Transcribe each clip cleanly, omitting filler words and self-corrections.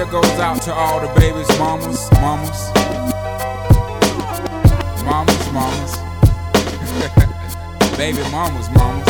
here goes out to all the babies, mamas. Baby mamas.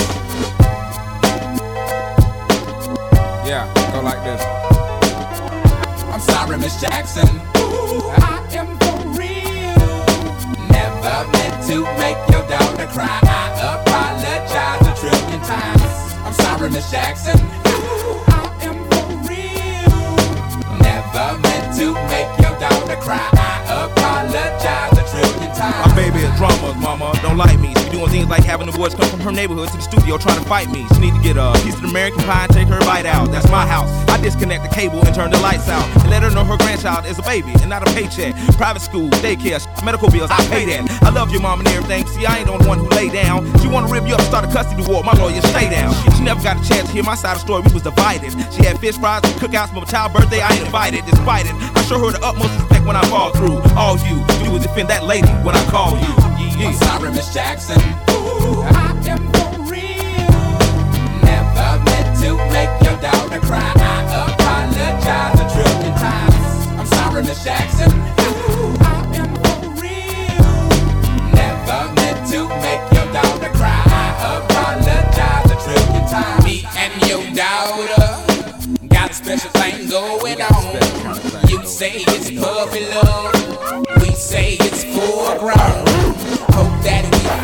Yeah, go like this. I'm sorry, Miss Jackson. Ooh, I am for real. Never meant to make your daughter cry. I apologize a trillion times. I'm sorry, Miss Jackson. Ooh, I am for real. Never meant to make your daughter cry. I apologize a trillion times. My baby is drama, mama, don't like me. She doing things like having the boys come from her neighborhood to the studio trying to fight me. She need to get a piece of the American pie and take her bite out. That's my house. I disconnect the cable and turn the lights out and let her know her grandchild is a baby and not a paycheck. Private school, daycare, medical bills, I pay that. I love your mom and everything. See, I ain't the one who lay down. She wanna rip you up, start a custody war. My lawyer, stay down. She never got a chance to hear my side of the story. We was divided. She had fish fries and cookouts for my child's birthday. I ain't invited. Despite it, I show her the utmost respect when I fall through. All you do is defend that lady when I call you. I'm sorry, Miss Jackson. Ooh, I am for real. Never meant to make your daughter cry. I apologize a trillion times. I'm sorry, Miss Jackson. Ooh, I am for real. Never meant to make your daughter cry. I apologize a trillion times. Me and your daughter got a special thing going on. You say it's puppy love, we say it's foreground. Hope that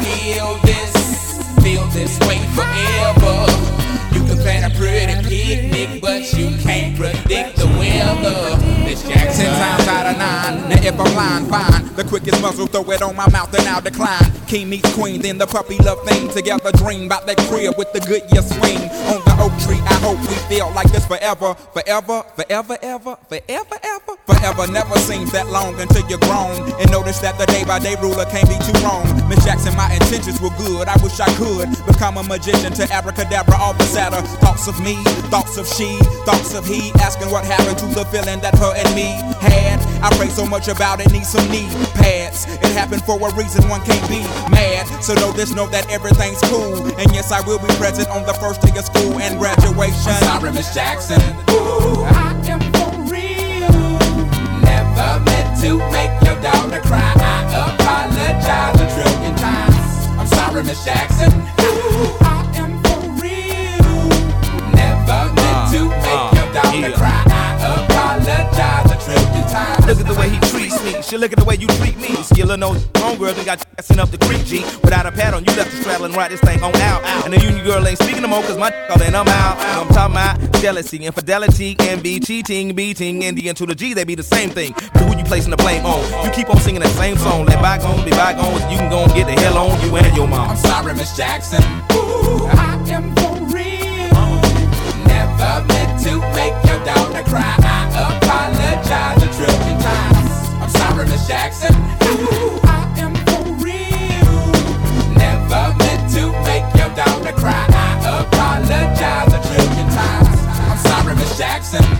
we feel this way forever. You can plan a pretty picnic, but you can't predict the weather. Miss Jackson, 10 times out of 9. Now if I'm lying, fine. The quickest muzzle, throw it on my mouth and I'll decline. King meets queen, then the puppy love thing. Together dream about that crib with the good year swing. On the oak tree, I hope we feel like this forever. Forever never seems that long until you're grown. And notice that the day by day ruler can't be too wrong. Miss Jackson, my intentions were good. I wish I could become a magician to abracadabra all the sadder. Thoughts of me, thoughts of she, thoughts of he. Asking what happened to the feeling that her and me had. I pray so much about it, need some knee pads. It happened for a reason, one can't be mad. So know this, know that everything's cool. And yes, I will be present on the first day of school and graduation. I'm sorry, Miss Jackson. Ooh, I am for real. Never meant to make your daughter cry. I apologize a trillion times. I'm sorry, Miss Jackson. Ooh, I am for real. Never meant to make your daughter cry. I apologize a trillion times. Look at the way he treats me. She look at the way you treat me. Skillin' nose homegirl done got sent up the creek, G. Without a pad on, you left the straddle and ride this thing on out. And the union girl ain't speaking no more, cause my all in, I'm out. I'm talking about jealousy, infidelity, envy, cheating, beating, and the N to the G, they be the same thing. But who you placing the blame on? You keep on singing that same song. Let bygones be bygones. You can go and get the hell on you and your mom. I'm sorry, Miss Jackson. Ooh, I am for real. Never meant to make your daughter cry. I apologize a trillion times. I'm sorry, Miss Jackson. Ooh, I am for real. Never meant to make your daughter cry. I apologize a trillion times. I'm sorry, Miss Jackson.